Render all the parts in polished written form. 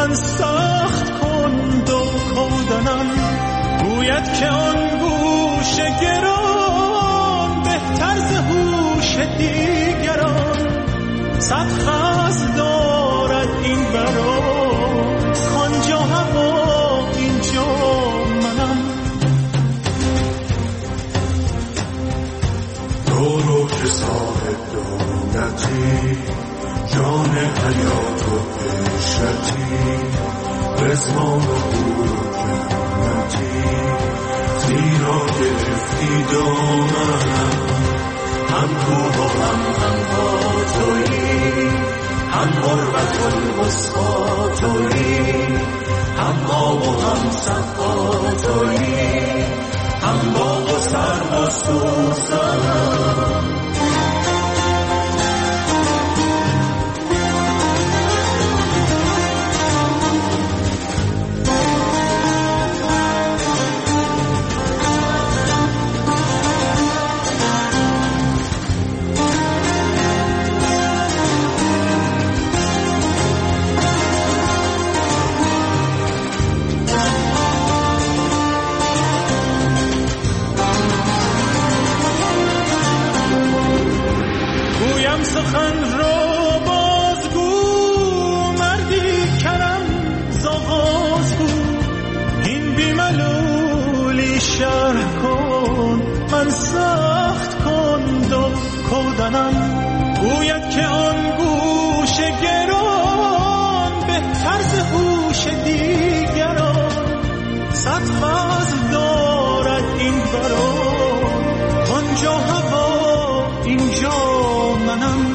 من سخت کند و کودنم، گوید که آن گوش گران بهتر ز هوش دیگران. صد خز دارد این برا، کانجا هوا اینجا منم. رو که صاحب دولتی، جان حیات و عشرتی، رزوان و پول و جنتی، زیرا گرفتی دامنم. هم کوه و هم با تویی، هم غربت و وسطا تویی، هم آب و هم صفا تویی، هم باغ و سرو و سوسنم. سخن رو بازگو، مردی کرم زاغاز بود. این بیملولی شرح کن، من سخت کند و کودنم. گوید که آن گوش گران بهتر ز هوش دیگران. صد فضل دارد این بران، آنجا هوا اینجا منم.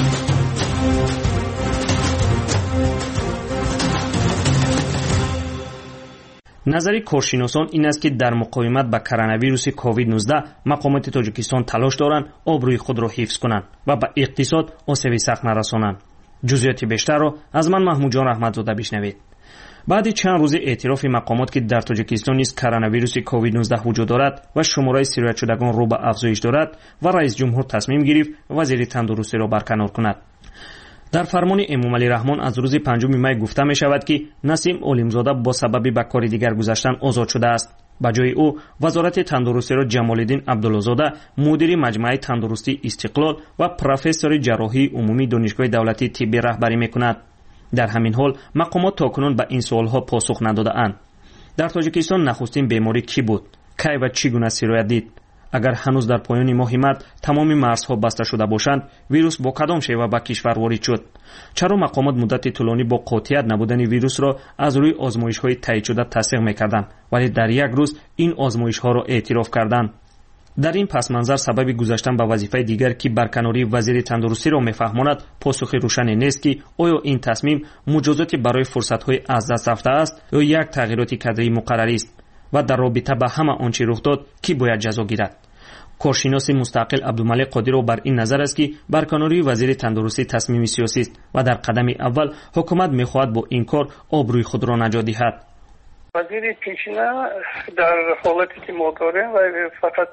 نظری کارشناسان این است که در مقاومت با کرونا ویروس کووید 19 مقامات تاجیکستان تلاش دارند آبروی خود را حفظ کنند و به اقتصاد آسیبی سخت نرسانند. جزئیات بیشتر را از من محمود جان رحمتزاده بشنوید. بعد چند روز اعتراف مقامات که در تاجیکستان نیز کرونا ویروس کووید 19 وجود دارد و شماره سیرت شدگان رو به افزایش دارد و رئیس جمهور تصمیم گرفت وزیر تندرستی را برکنار کند. در فرمان امام علی رحمان از روز 5 می گفته می شود که نسیم علیمزاده با سبب به کار دیگر گذاشتن آزاد شده است. به جای او وزارت تندرستی را جمال الدین عبدالله‌زاده مدیر مجمع تندرستی استقلال و پروفسور جراحی عمومی دانشگاه دولتی طب رهبری می کند. در همین حال مقامات تاکنون به این سوالها پاسخ نداده اند. در تاجیکستان نخستین بیماری کی بود؟ کی و چگونه سرایت دید؟ اگر هنوز در پایان ماه مارس تمام مرزها بسته شده باشند، ویروس با کدام شیوه به کشور وارد شد؟ چرا مقامات مدت طولانی با قاطعیت نبودن ویروس را از روی آزمایش‌های تایید شده تصدیق می‌کردند، ولی در یک روز این آزمایش‌ها را اعتراف کردند؟ در این پس منظر سبب گذاشتن به وظیفه دیگر که برکناری وزیر تندرستی را می‌فهماند پاسخ روشنی نیست که آیا این تصمیم مجازاتی برای فرصت‌های از دست رفته است یا یک تغییرات کادری مقرری است و در رابطه با همه آنچه رخ داد کی باید جزا گیرد؟ کارشناس مستقل عبدالملک قادری بر این نظر است که برکناری وزیر تندرستی تصمیم سیاسی است و در قدم اول حکومت می‌خواهد با این کار آبروی خود را نجات دهد. وزیر پیشینه در حالتی که ما داریم و فقط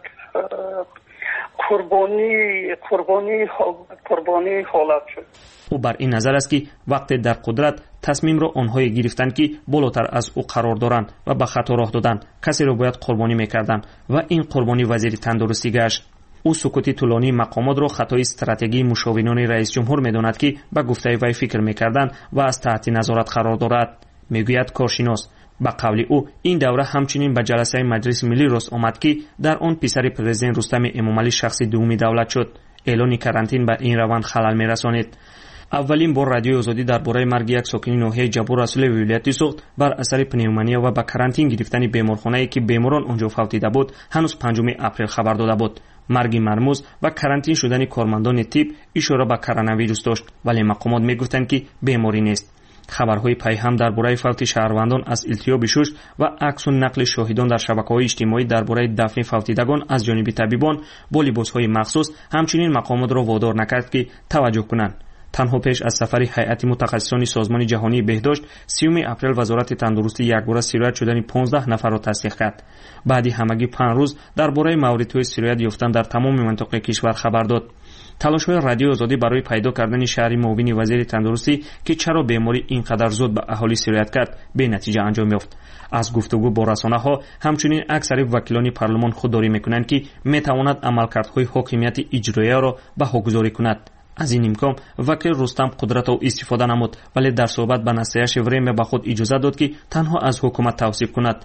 قربانی حالت شد. او بر این نظر است که وقتی در قدرت تصمیم را آنهایی گرفتند که بالاتر از او قرار دارند و به خطا راه دادند، کسی را باید قربانی میکردند و این قربانی وزیر تندرستی گشت. او سکوت طولانی مقامات را خطای استراتژی مشاوران رئیس جمهور میداند که به گفته وی فکر میکردند و از تحت نظارت قرار دارد. میگوید کارشناس با قول او این دوره همچنین به جلسه مجلس ملی راست آمد که در آن پسر پرزیدنت رستم امامعلی شخص دوم دولت شد. اعلان کرانتین به این روند خلل میرسانید. اولین بار رادیوی آزادی درباره مرگ یک ساکن ناحیه جبور رسول ولایتی سوخت بر اثر پنیومونیا و با کرانتین گرفتن بیمارخانه‌ای که بیماران آنجا فوتیده بود هنوز 5 اپریل خبر داده بود. مرگ مرموز و کرانتین شدن کارمندان طب اشاره به کرونا ویروس داشت، ولی مقامات میگفتند که بیماری نیست. خبرهای پیهم درباره فوت شهروندان از التیاب شش و عکس و نقل شاهدان در شبکه‌های اجتماعی درباره دفن فوتیدگان از جانب طبیبان با لباس‌های مخصوص همچنین مقامات را وادار نکرد که توجه کنند. تنها پیش از سفر هیئت متخصصان سازمان جهانی بهداشت 30 اپریل وزارت تندرستی یکباره سیرایت شدن 15 نفر را تصدیق کرد. بعدی همگی 5 روز درباره موردهای سیرایت یافتن در تمام مناطق کشور خبر داد. تلاش‌های رادیو آزادی برای پیدا کردن شهری معاون وزیر تندرستی که چرا بیماری اینقدر زود به اهالی سیرایت کرد به نتیجه انجام یافت. از گفتگو با رسانه‌ها همچنین اکثر وکیلان پارلمان خودداری می‌کنند که می‌تواند عملکردهای حاکمیت اجرایی را بهاگذاری کند. از این امکان وکیل رستم قدرت او استفاده نمود، ولی در صحبت به نصیحت وریم به خود اجازه داد که تنها از حکومت توصیف کند.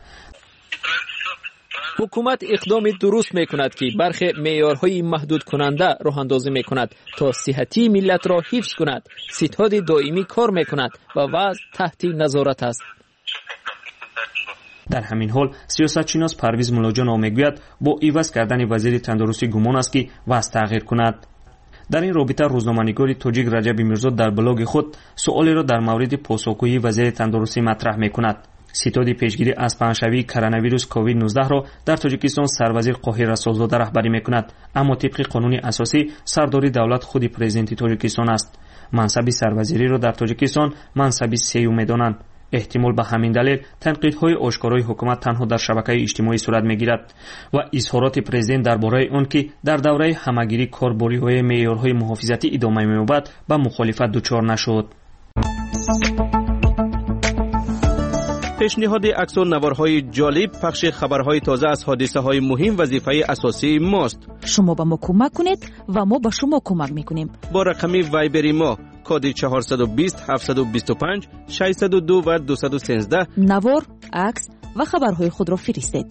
حکومت اقدام درست میکند که برخی معیارهای محدود کننده راه اندازی میکند تا صحتی ملت را حفظ کند. ستاد دائمی کار میکند و وضع تحت نظارت است. در همین حال سیاستشناس پرویز ملاجان میگوید با عوض کردن وزیر تندرستی گمان است که وضع تغییر کند. در این رابطه روزنامه‌نگار تاجیک رجب میرزا در بلاگ خود سوالی را در مورد پاسخگویی وزیر تندرستی مطرح میکند. ستاد پیشگیری از پنه‌شوی کرونا ویروس کووید 19 را در تاجیکستان سروزیر قاهر رسولزاده رهبری میکند، اما طبق قانون اساسی سرداری دولت خود پرزیدنت تاجیکستان است. منصب سروزیری را در تاجیکستان منصب سیوم می‌دانند. احتمال به همین دلیل تنقیدهای آشکارای حکومت تنها در شبکه اجتماعی صورت میگیرد و اظهارات پرزیدنت درباره آن که در دوره همگیری کاربری‌های معیارهای محافظتی ادامه می‌یابد به مخالفت دچار نشد. پیشنهاد عکس و نوارهای جالب، پخش خبرهای تازه از حادثه‌های مهم وظیفه اساسی ماست. شما به ما کمک کنید و ما به شما کمک میکنیم. با رقم وایبری ما کد 420 725 602 و 213 نوار، عکس و خبرهای خود را فرستید.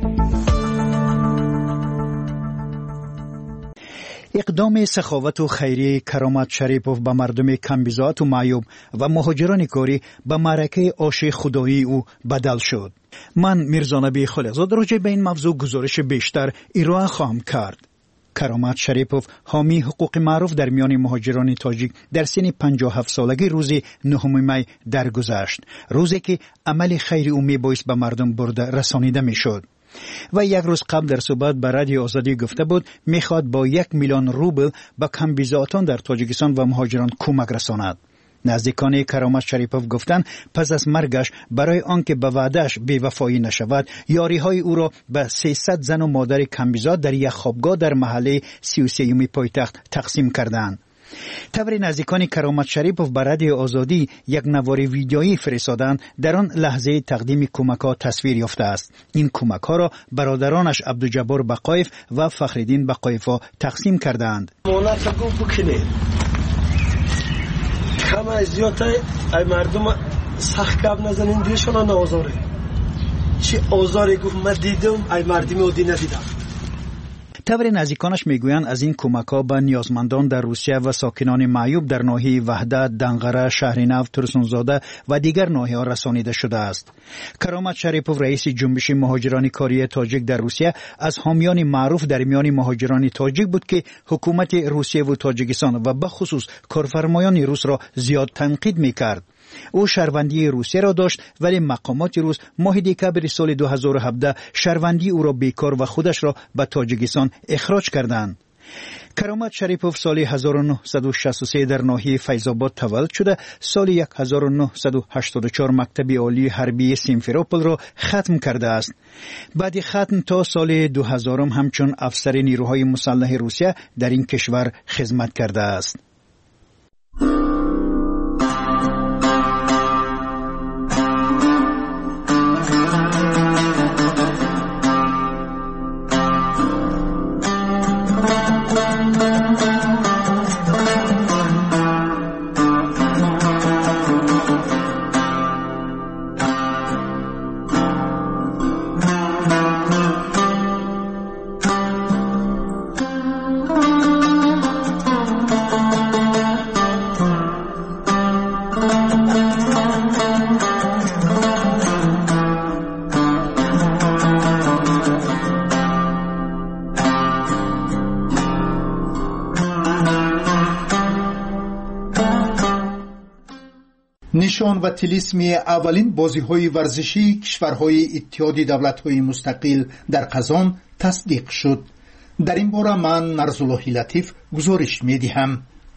اقدام سخاوت و خیری کرامت شریپوف به مردم کمبیزات و معیوب و مهاجران کاری به معرکه آش خدایی او بدل شد. من میرزا نبی خالقزاد راجع به این موضوع گزارش بیشتر ارائه خواهم کرد. کرامت شریپوف حامی حقوق معروف در میان مهاجران تاجیک در سن 57 سالگی روز 9 می درگذشت، روزی که عمل خیری او میبایست به مردم برده رسانیده میشد. و یک روز قبل در صحبت به رادیو آزادی گفته بود میخواد با 1 میلیون روبل به کمبیزاتان در تاجیکستان و مهاجران کمک رساند. نزدیکان کرامت شریپوف گفتند پس از مرگش برای آنکه به وعده‌اش بی‌وفایی نشود یاری‌های او را به 300 زن و مادر کمبیزات در یک خوابگاه در محله 33 پایتخت تقسیم کردند. طبری نزدیکان کرامت شریپوف به رادیو آزادی یک نوار ویدیویی فرستادند، در آن لحظه تقدیم کمک‌ها تصویر یافته است. این کمک‌ها را برادرانش عبدالجبار بقایف و فخرالدین بقایف‌ها تقسیم کردند. کم زیاد ای مردم سخت کب نزنین دیشون نازاره چی آزاری گفت من دیدم ای مردمی عادی ندیدم. طبری نزدیکانش میگویند از این کمک‌ها به نیازمندان در روسیه و ساکنان معیوب در ناحیه وحدت، دنقره، شهرنو، ترسونزاده و دیگر ناحیه‌ها رسانیده شده است. کرامت شریپوف رئیس جنبش مهاجران کاری تاجیک در روسیه از حامیان معروف در میان مهاجران تاجیک بود که حکومت روسیه و تاجیکستان و به خصوص کارفرمایان روس را زیاد تنقید می‌کرد. او شهروندی روسیه را داشت ولی مقامات روس ماه دکبر سال 2017 شهروندی او را بیکار و خودش را به تاجیکستان اخراج کردند. کرامت شریپوف سال 1963 در ناحیه فیض‌آباد تولد شده، سال 1984 مکتب عالی حربی سیمفروپول را ختم کرده است. بعد ختم تا سال 2000 همچون افسر نیروهای مسلح روسیه در این کشور خدمت کرده است. نشان و طلسمی اولین بازی‌های ورزشی کشورهای اتحاد دولت‌های مستقل در قزان تصدیق شد. در این باره من نرزالله لطیف گزارش می‌دهم.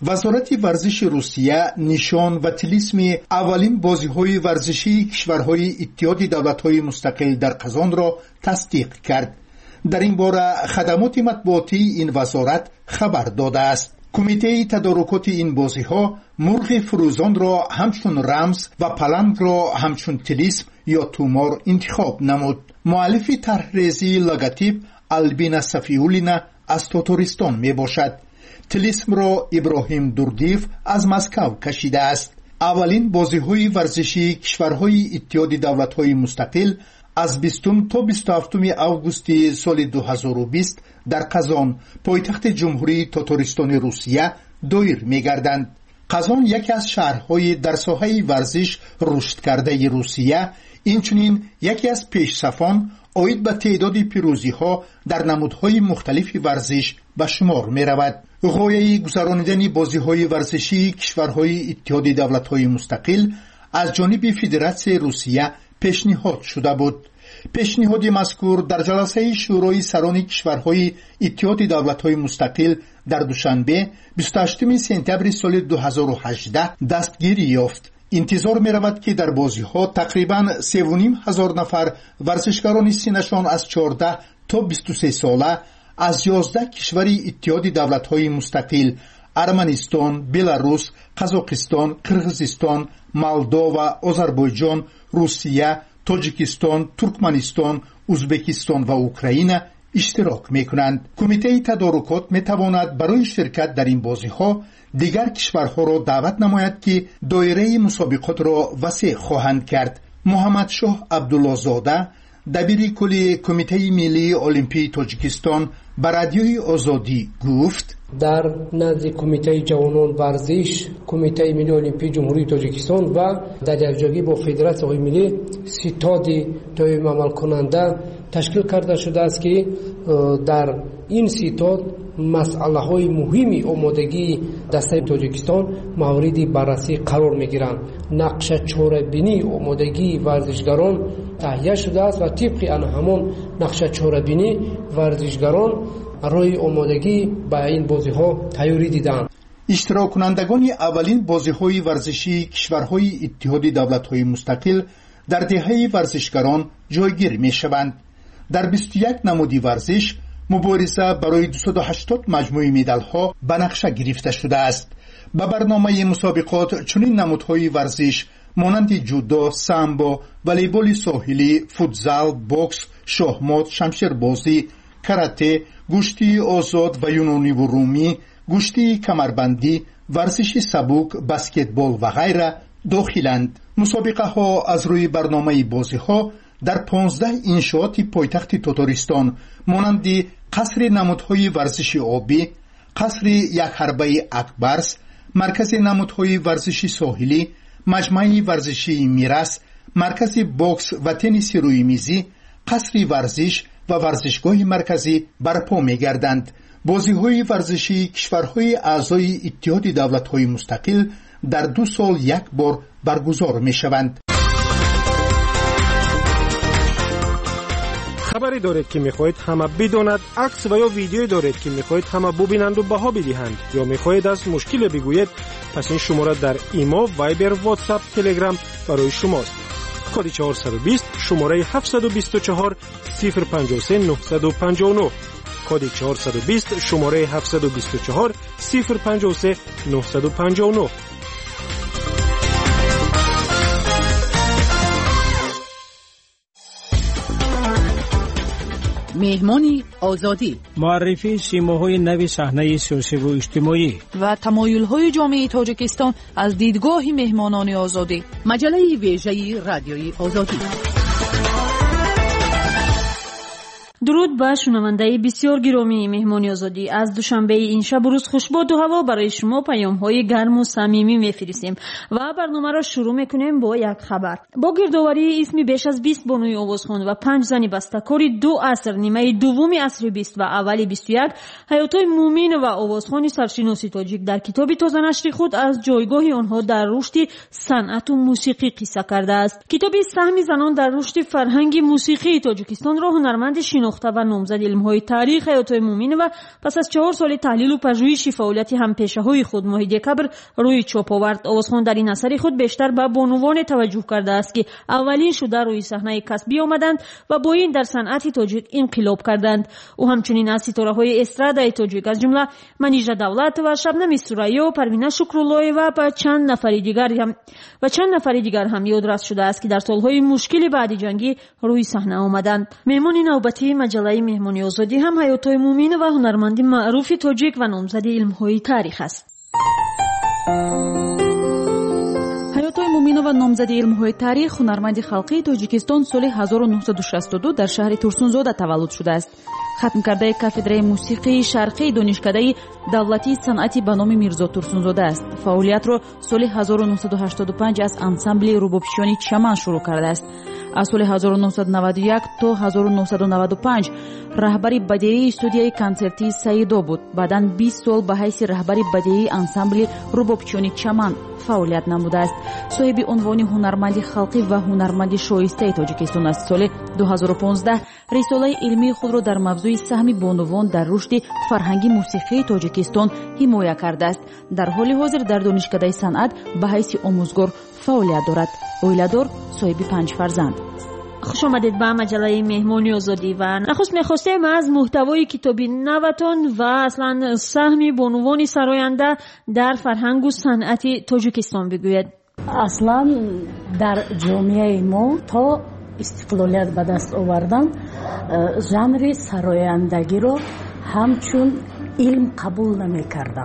وزارت ورزش روسیه نشان و طلسم اولین بازی‌های ورزشی کشورهای اتحاد دولت‌های مستقل در قزان را تصدیق کرد. در این باره خدمات مطبوعاتی این وزارت خبر داده است. کمیته تدارکات این بازی‌ها مرغ فروزان را همچون رمز و پلنگ را همچون طلسم یا تومار انتخاب نمود. مؤلف طرح‌ریزی لوگوتیپ البینا صفیولینا از تاتارستان می باشد. طلسم را ابراهیم دوردیف از مسکو کشیده است. اولین بازی‌های ورزشی کشورهای اتحاد دولت‌های مستقل از 20 تا 27 آگوست سال 2020 در قزان پایتخت جمهوری تاتارستان روسیه دایر می‌گردند. قزان یکی از شهرهای در ساحه ورزش رشد کرده روسیه، اینچنین یکی از پیشصفان آید به تعداد پیروزی‌ها در نمودهای مختلف ورزش به شمار می‌رود. غایه گذراندن بازی‌های ورزشی کشورهای اتحاد دولت‌های مستقل از جانب فدراسیون روسیه پیشنهاد شده بود. پیشنهاد مذکور در جلسه شورای سران کشورهای اتحاد دولت‌های مستقل در دوشنبه 28 سپتامبر سال 2018 دستگیری یافت. انتظار می‌رود که در بازی‌ها تقریباً 3,500 نفر ورزشکاران سنشان از 14 تا 23 ساله از 11 کشور اتحاد دولت‌های مستقل ارمنستان، بلاروس، قزاقستان، قرغیزستان، مولداوا، آذربایجان، روسیه، تاجیکستان، ترکمنستان، ازبکستان و اوکراین اشتراک می‌کنند. کمیته تدارکات می‌تواند برای شرکت در این بازی‌ها دیگر کشورها را دعوت نماید که دایره مسابقات را وسیع خواهند کرد. محمد شاه عبدالله زاده دبیر کل کمیته ملی المپی تاجیکستان به رادیوی آزادی گفت: در نزد کمیته جوانان ورزش کمیته ملی المپی جمهوری تاجیکستان و در یکجایی با فدراسیون ملی ستاد دائم عمل کننده تشکیل کرده شده است که در این ستاد مسئله های مهمی آمادگی دسته تاجیکستان مورد بررسی قرار می گیرند. نقشه چاره‌بینی آمادگی ورزشگران تهیه شده است و طبق آن همان نقشه چاره‌بینی ورزشگران برای آمادگی به این بازی‌ها تیاری دیدند. اشتراک کنندگان اولین بازی‌های ورزشی کشورهای اتحاد دولت‌های مستقل در دهه ورزشگران جایگیر می‌شوند. در 21 نمودی ورزش مبارزه برای 280 مجموعه مدال‌ها به نقشه گرفته شده است. به برنامه مسابقات چنین نمودهای ورزش مانند جودو، سامبو، والیبال ساحلی، فوتزال، بوکس، شاهمات، شمشیربازی، کاراته، گشتی آزاد و یونانی و رومی، گشتی کمربندی، ورزش سبک، بسکتبال و غیره داخلند. مسابقه ها از روی برنامه بازی ها در 15 انشاءات پایتخت تاتارستان مانند قصر نمودهای ورزشی آبی، قصر یک حربه اکبرس، مرکز نمودهای ورزشی ساحلی، مجمع ورزشی میراث، مرکز بوکس و تنیس روی میزی، قصر ورزش و ورزشگاه مرکزی برپا می‌گردند. بازی‌های ورزشی کشورهای اعضای اتحاد دولت‌های مستقل در 2 سال یک بار برگزار می‌شوند. خبری دارید که می‌خواهید همه بداند، عکس و یا ویدیویی دارید که می‌خواهید همه ببینند و بها بدهند، یا می‌خواهید از مشکل بگویید، پس این شماره در ایما، وایبر، واتساپ، تلگرام برای شماست. کد 420 شماره 724 053 959 کد 420 شماره 724 053 959. مهمانی آزادی، معرفی سیماهای نوی صحنه سیاسی و اجتماعی و تمایل‌های جامعه تاجیکستان از دیدگاه مهمانان آزادی. مجله ویژه رادیوی آزادی. درود به شنونده بسیار گرامی مهمانی آزادی. از دوشنبه این شب روز خوشباد و هوا برای شما پیام‌های گرم و صمیمی می‌فرستیم و برنامه را شروع می‌کنیم با یک خبر. با گردآوری اسم بیش از 20 بانوی آوازخوان و 5 زن بسته‌کار 2 عصر، نیمه دوم عصر 20 و اول 21، حیات‌های مومین و آوازخوان سرشناس تاجیک در کتاب تازه نشر خود از جایگاه آنها در رشد صنعت و موسیقی قصه کرده است. کتاب سهم زنان در رشد فرهنگ موسیقی تاجیکستان را هنرمند شناخته نخته و نامزد علم‌های تاریخ حیات‌های مومینова پس از 4 سال تحلیل و پژوهش فعالیت همپیشه‌های خود ماه دکبر روی چاپ آورد. آوازخوان در این اثر خود بیشتر به بانوان توجه کرده است که اولین شده روی صحنه کسبی آمدند و با این در صنعت تاجیک انقلاب کردند. او همچنین از ستاره‌های استرادای تاجیک از جمله منیژه دولت و شبنم سوریا و پروینه شکرالله و چند نفر دیگر هم یادرس شده است که در سالهای مشکل بعد جنگی روی صحنه آمدند. مهمان نوبتی مجله مهمانی آزادی هم حیات‌های مومین و هنرمند معروف تاجیک و نامزد علم‌های تاریخ است. حیات‌های مومین و نامزد علم‌های تاریخ هنرمند خلقی تاجیکستان سال 1962 در شهر تورسунзода таваллуд شده است. ختم کرده کافدرای موسیقی شرقی دانشکده دولتی صنعتی به نام میرزا تورسунзода است. فعالیت را سال 1985 از انسامبل روبوپشیونی چمن شروع کرده است. از سال 1991 تا 1995 رهبری بدیعی استودیوی کنسرتی سیدو بود. بعداً 20 سال به حیث رهبری بدیعی انسامبل روبوپشیونی چمن فعالیت نموده است. صاحب عنوان هنرمند خلقی و هنرمند شایسته تاجیکستان است. سال 2015 رساله علمی خود را در موضوع سهم بانوان در رشد فرهنگی موسیقی تاجیکستان حمایت کرده است. در حال حاضر در دانشکده صنعت به حیث آموزگار فعالیت دارد. اویلادور، صاحب 5 فرزند. خوش آمدید به مجله مهمانی آزادی و نخست می‌خواستیم از محتوای کتاب نوتان و اصلا سهم بانوان سراینده در فرهنگ و صنعت تاجیکستان بگوید. اصلا در جامعه ما تا استقلالیت به دست آوردن ژانر سرایندگی رو همچون علم قبول نمی‌کردن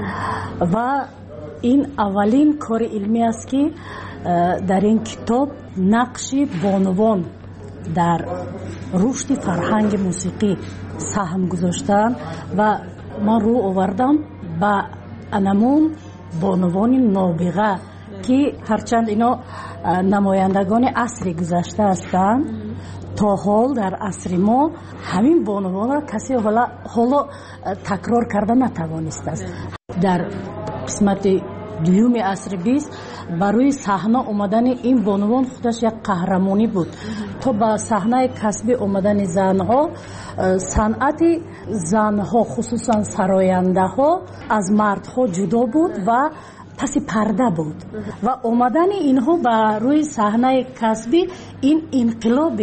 و این اولین کار علمی است که در این کتاب نقش بانوان در رشد فرهنگ موسیقی سهم گذاشتن و من رو آوردم با انمون بانوان نابغه که هرچند اینا نمایندگان عصر گذشته هستند تا حال در عصر ما همین بانوان را کسی حالا تکرار کرده نتوانسته است. در قسمت دوم عصر 20 برای صحنه آمدن این بانوان خودش یک قهرمانی بود. تا با صحنه کسبی آمدن زنها صنعت زنها خصوصا سراینده ها از مردها جدا بود و پس پرده بود و آمدن اینها بر روی صحنه کسبی این انقلاب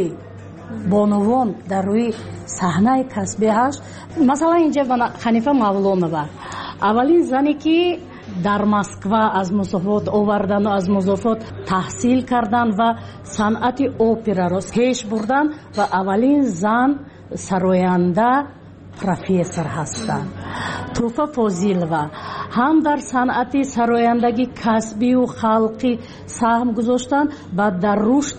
بانوان در روی صحنه کسبی هست. مثلا اینجا خنیفه مولانова اولین زنی که در مسکو از مسافات آوردن و از مسافات تحصیل کردن و صنعت اپرا را پیش بردن و اولین زن سراینده پروفسور هستند. توفا فاضلова هم در صنعت سرایندگی کسبی و خلقی سهم گذاشتن و در رشد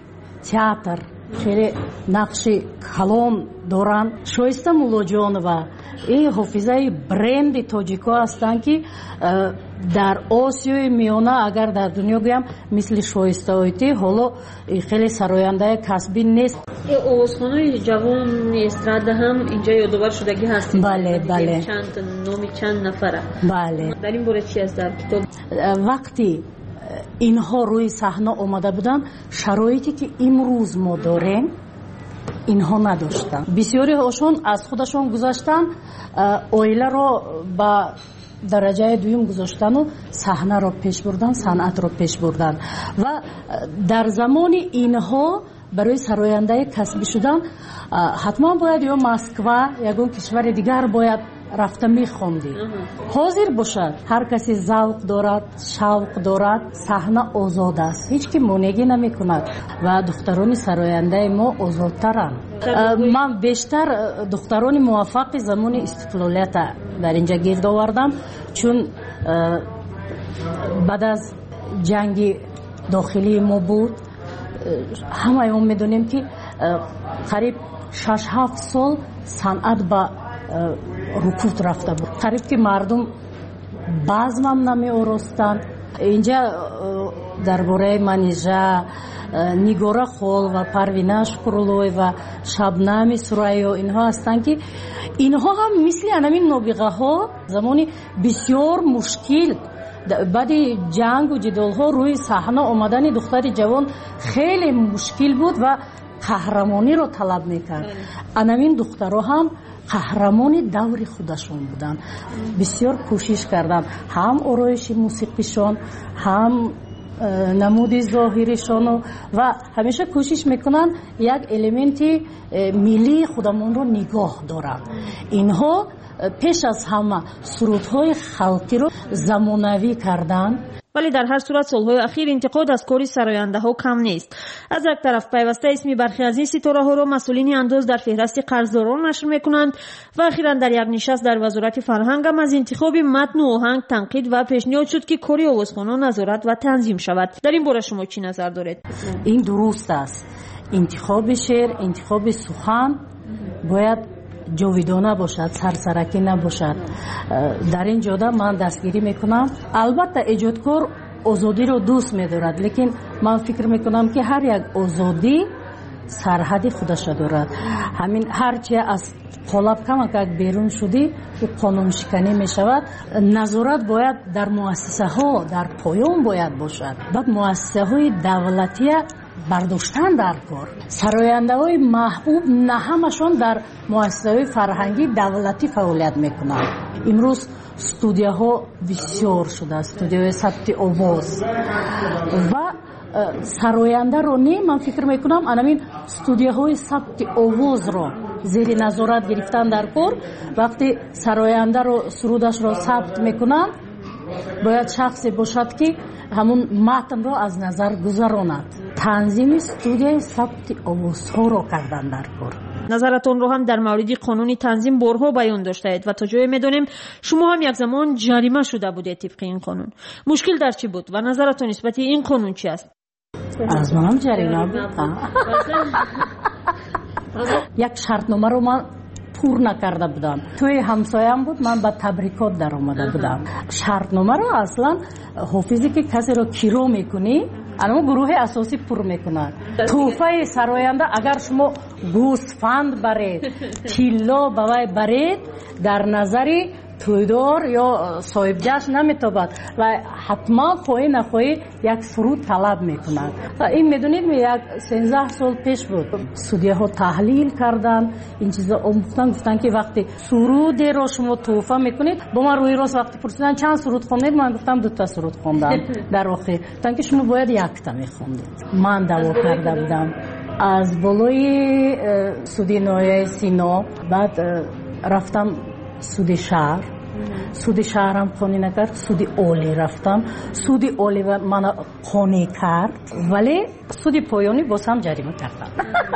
تئاتر خیلی نقش کلان دارند. شایسته مولاجانова این حافظه برند تاجیکا هستند که در آسیای میانه اگر در دنیا گویم مثل شایسته هایتی حالا خیلی سراینده کسبی نیست. آوازخوان‌های جوان استراده هم اینجا یادآور شدگی هستید. بله بله. چند نفره. بله. در این باره چی است در کتاب؟ وقتی اینها روی صحنه آمده بودن شرایطی که امروز ما داریم اینها نداشتن. بسیاری هاشون از خودشون گذاشتن اویله رو با درجه دوم گذاشتن و صحنه رو پیش بردن، صنعت رو پیش بردن و در زمان اینها برای سراینده کسبی شدن حتما باید یا مسکو یا کشور دیگر باید رفته میخوندی. حاضر باشد هر کسی ذوق دارد، شوق دارد، صحنه آزاد است، هیچ کی مانعی نمیکند و دختران سراینده ما آزادترند. من بیشتر دختران موفق زمان استقلالیت در اینجا گرد آوردم چون بعد از جنگ داخلی ما بود. همه ما میدونیم که قریب 6-7 سال صنعت با رکود رفته بود. قریب که مردم بزم هم نمی آرستند. اینجا درباره منیژه، نیگوره خول و پروینه شکرالله و شبنم سوریا اینها هستند که اینها هم مثل همین نابغه ها زمانی بسیار مشکل بعد جنگ و جدال ها روی صحنه آمدن دختر جوان خیلی مشکل بود و қаҳрамониро талаб мекард. Анамин духтаро ҳам қаҳрамони даври худашон буданд. Бисёр кӯшиш карданд, ҳам ороиши мусиқишон, ҳам намуди зоҳиришону ва ҳамеша кӯшиш мекунанд як элементи миллии худамонро нигоҳ доранд. Инҳо пеш аз ҳама сурудҳои халқиро замонавӣ карданд. вале дар ҳар сурат солҳои ахир интиқод аз кори сарояндаҳо кам нест. аз як тараф пайваста исми бархе аз ин ситораҳоро масъулини андоз дар феҳрасти қарздорон нашр мекунанд ва ахиран дар як нишаст дар вазорати фарҳанг ам аз интихоби матну оҳанг танқид ва пешниҳод шуд ки кори овозхонон назорат ва танзим шавад. дар ин бора шумо чӣ назар доред? ин дуруст аст. интихоби шеър, интихоби сухан бояд ҷовидона бошад, сарсаракӣ набошад. дар ин ҷода ман дастгирӣ мекунам. албатта эҷодкор озодиро дӯст медорад, лекин ман фикр мекунам ки ҳар як озодӣ сарҳади худаша дорад. ҳамин ҳарчие аз қолаб камакак берун шудӣ ӯ қонуншиканӣ мешавад. назорат бояд дар муассисаҳо дар поён бояд бошад. баъд муассисаҳои давлатия бардоштан дар кор. сарояндаҳои маҳбуб на ҳамашон дар муассисаҳои фарҳангӣ давлатӣ фаъолият мекунанд. имрӯз студияҳо бисёр шудааст, студияҳои сабти овоз ва сарояндаро не ман фикр мекунам анамин студияҳои сабти овозро зери назорат гирифтан дар кор. вақте сарояндаро сурудашро сабт мекунанд бояд шахсе бошад ки ҳамун матнро аз назар гузаронад. танзими студияи сабти овозҳоро кардан дар кор. назаратонро ҳам дар мавриди қонуни танзим борҳо баён доштаед ва то ҷое медонем шумо ҳам як замон ҷарима шуда будед тибқи ин қонун. мушкил дар чӣ буд ва назаратон нисбати ин қонун чӣ аст? аз манам ҷарима буд. як шартномаро ман пур накарда будам. тӯи ҳамсоям буд, ман ба табрикот даромада будам. шартномаро аслан ҳофизе ки касеро киро мекунӣ анамо гурӯҳи асосӣ пур мекунад. тӯҳфаи сароянда агар шумо гӯсфанд баред, тилло ба вай баред, дар назари тӯйдор ё соҳибҷашн наметобад ва ҳатман хоҳӣ нахоҳӣ як суруд талаб мекунад. ин медонед як 13 сол пеш буд. судияҳо таҳлил карданд, ин чизо омӯхтан, гуфтанд ки вақти сурудеро шумо тӯҳфа мекунед, бо ман рӯи рост вақти пурсидан чанд суруд хондед, ман гуфтам 2 суруд хондам. дар охир гуфтанд ки шумо бояд 1 мехондед. ман даъво карда будам аз болои суди ноҳияи Сино, баъд рафтам суди шаҳр. суди шаҳрам қонӣ накард, суди олӣ рафтам. суди олӣ мана қонӣ кард, вале суди поёнӣ боз ҳам ҷарима кардам.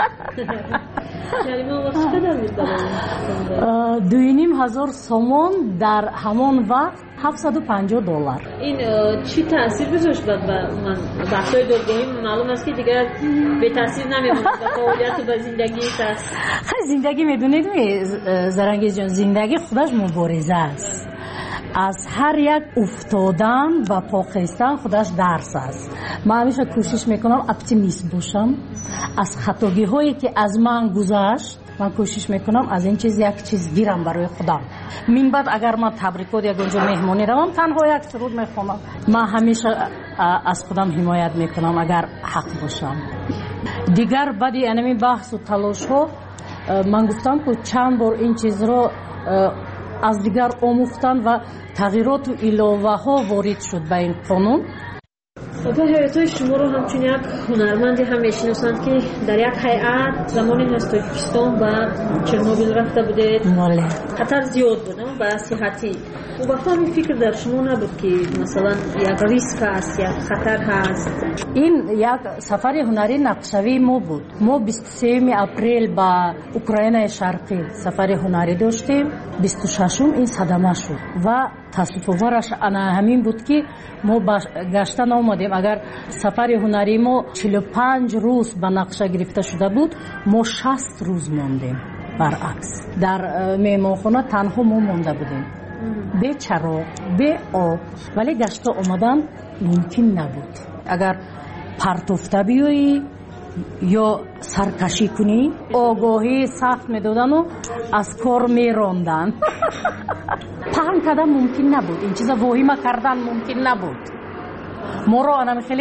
2500 сомон дар ҳамон вақт $750. ин чӣ таъсир гузошт ба бахшҳои додгоҳӣ? маълум аст ки дигар бетаъсир намемонад ба фаъолияту ба зиндагии шахс. хай зиндагӣ медонедми Зарангезҷон, зиндагӣ худаш мубориза аст. аз ҳар як уфтодан ва покистан худаш дарс аст. ман ҳамеша кӯшиш мекунам оптимист бошам. аз хатогиҳое ки аз ман гузашт ман кӯшиш мекунам аз ин чиз як чиз гирам барои худам. минбаъд агар ман табрикот ягонҷо меҳмонӣ равам, танҳо як суруд мехонам. ман ҳамеша аз худам ҳимоят мекунам агар ҳақ бошам. дигар баъди анами баҳсу талошҳо ман гуфтам ки чанд бор ин чизро аз дигар омӯхтан ва тағйироту иловаҳо ворид шуд ба ин қонун. ба ҳаётҳои шуморо ҳамчун як ҳунарманде ҳам мешиносанд ки дар як ҳайат замоне аз Тоҷикистон ба Чернобил рафта будед. хатар зиёд буд ба сиҳатӣ. вақто ҳамин фикр дар шумо набуд ки масалан як риск аст, як хатар ҳаст? ин як сафари ҳунарӣ нақшавии мо буд. мо 23 апрел ба Украинаи Шарқӣ сафари ҳунарӣ доштем. 26 ин садама шуд ва таассуфовараш ана ҳамин буд ки мо гашта наомадем. агар сафари ҳунарӣ мо 45 рӯз ба нақша гирифта шуда буд, мо 60 рӯз мондем. баръакс дар меҳмонхона танҳо мо монда будем, бе чароғ, бе об. вале гашта омадан мумкин набуд. агар партофта биёӣ ё саркашӣ кунӣ, огоҳии сахт медодану аз кор мерондан. паҳн кардан мумкин набуд. ин чиза воҳима кардан мумкин набуд. моро анам хеле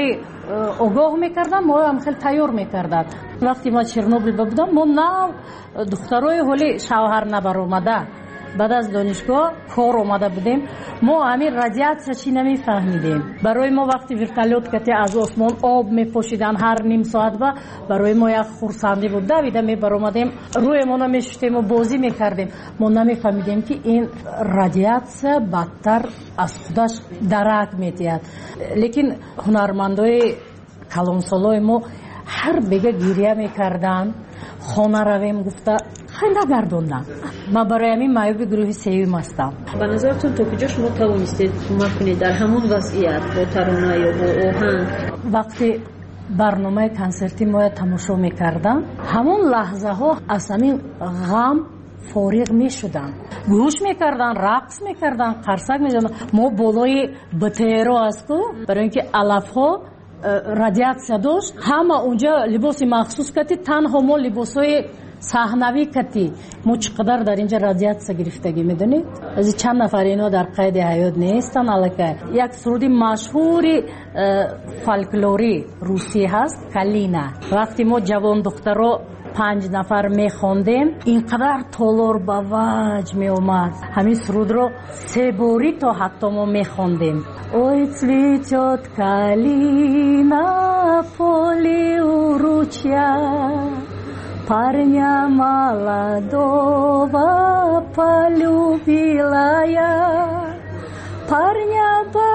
огоҳ мекарданд, мо ҳам хел тайёр мекарданд. вақте мо чернобил будам, мо нав духтарои ҳоли шавҳар набаромада баъд аз донишгоҳ кор омада будем, мо ҳамин радиатсия чӣ намефаҳмидем. барои мо вақти вертолёт кати аз осмон об мепошиданд ҳар ним соат ба барои мо як хурсандӣ буд. давида мебаромадем, рӯемона мешуштему бозӣ мекардем. мо намефаҳмидем ки ин радиатсия бадтар аз худаш дарак метиҳад. лекин ҳунармандои калонсолои мо ҳар бега гирья мекарданд. хона равем гуфта хай нагардондам. ман барои ҳамин маъюби гурӯҳи сеюм ҳастам. ба назартон то куҷо шумо тавонистед кӯмак кунед дар ҳамон вазъият бо тарона ё бо оҳанг? вақте барномаи консерти моя тамошо мекардам, ҳамон лаҳзаҳо аз ҳамин ғам фориғ мешуданд. гӯш мекарданд, рақс мекарданд, қарсак мезананд. мо болои бтеро асту, барои ин ки алафҳо радиатсия дошт. ҳама унҷа либоси махсус кати, танҳо мо либосҳои саҳнавӣ кати. мо чӣ қадар дар инҷа радиатсия гирифтагӣ медонед? ази чанд нафар ино дар қайди ҳаёт нестанд. аллакай як суруди машҳури фолклори русӣ ҳаст, калина. вақте мо ҷавон духтаро 5 нафар мехондем, инқадар толор ба ваҷ меомад. ҳамин сурудро 3 бори то ҳатто мо мехондем. ой цветет калина поле уручья, парня молодого полюбила я, парня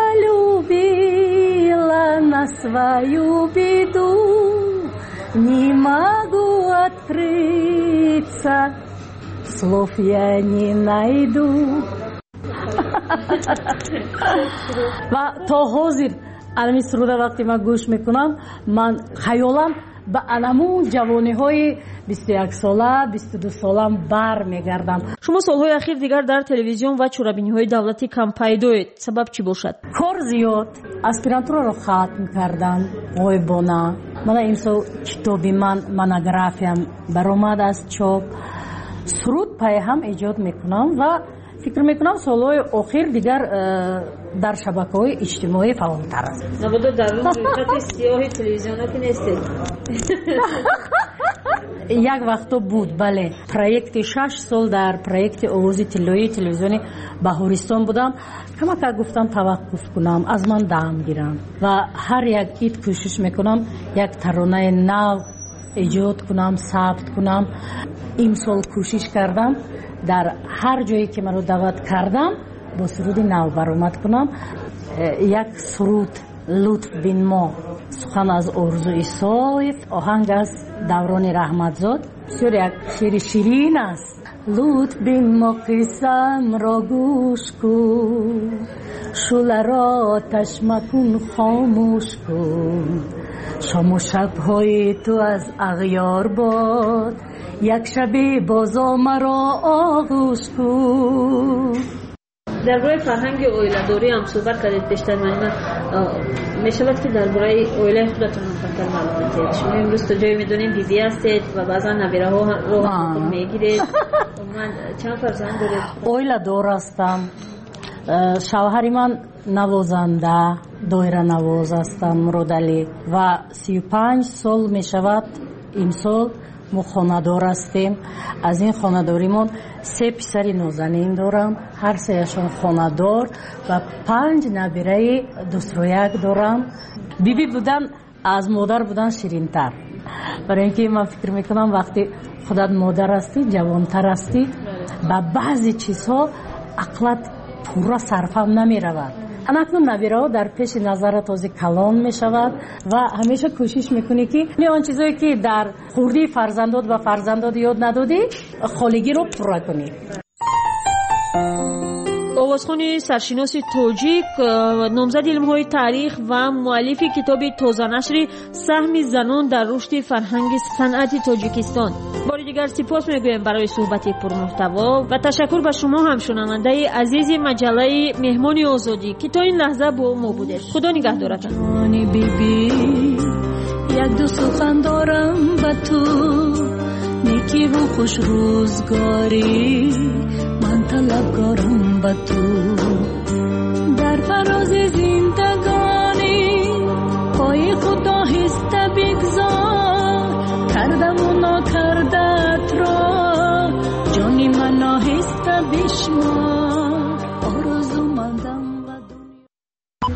полюбила на свою беду, не могу открыться, слов я не найду. ва то ҳозир алами суруда вақте ман гӯш мекунам, ман хаёлам ба аламун ҷавониҳои 21 сола 22 солам бар мегардам. шумо солҳои ахир дигар дар телевизион ва чорабиниҳои давлатӣ кампайдоед. сабаб чӣ бошад? кор зиёд. аспирантураро хатм кардам ғоибона. мана имсол китоби ман монографиям баромад аз чоп. суруд пайҳам эҷод мекунам ва фикр мекунам солҳои охир дигар дар шабакаҳои иҷтимоӣ фаъолтар аст. набудо дар рӯзи хати сиёҳи телевизионо ки нестед? як вақто буд, бале. проекти 6 сол дар проекти овози тиллоии телевизиони баҳористон будам. камакак гуфтам таваққуф кунам, аз ман даъм гирам ва ҳар як ид кӯшиш мекунам як таронаи нав эҷод кунам, сабт кунам. имсол кӯшиш кардам дар ҳар ҷое ки маро даъват кардам бо суруди нав баромад кунам. як суруд лутф бин мо, сухан аз Орзу Исоев, оҳанг аз Даврони Раҳматзод. бисёр як шеъри ширин аст. лутф бин мо қиссамро гӯш кун, шӯларо оташ макун хомӯш кун, шому шабҳои ту азағёр бод, як шаби бозо маро оғӯш кун. дар бораи фарҳанги оиладорӣ ҳам суҳбат кардед бештар. мешавад ки дар бораи оилаи худатон камтар маълумот диҳед. шумо имрӯз то ҷое медонем биби ҳастед ва баъзан набираҳоро мегиред. чанд фарзанд доред? оиладор ҳастам. шавҳари ман навозанда, доиранавоз ҳастам, Муродалӣ, ва 35 сол мешавад имсол мо хонадор ҳастем. аз ин хонадоримон 3 писари нозанин дорам, ҳар сеяшон хонадор ва 5 набираи дусрояк дорам. биби будан аз модар будан ширинтар, барои ин ки ман фикр мекунам вақти худат модар ҳастӣ, ҷавонтар ҳастӣ, ба баъзе чизҳо ақлат пурра сарфам намеравад. анакнун набираҳо дар пеши назарат ҳозир калон мешавад ва ҳамеша кӯшиш мекунӣ ки он чизое ки дар хурдии фарзандод ва фарзандод ёд надодӣ, холигиро пурра кунӣ. овозхони саршиноси тоҷик, номзади илмҳои таърих ва муаллифи китоби тозанашри саҳми занон дар рушди фарҳанги санъати тоҷикистон. бори дигар сипос мегӯем барои суҳбати пурмуҳтаво ва ташаккур ба шумо ҳам шунавандаи азизи маҷаллаи меҳмони озодӣ ки то ин лаҳза бо мо будед. худо нигаҳдоратон. як ду сухан дорам ба ту, некиву хушрӯзгорӣ, ман талабгорам ба ту. дар фарози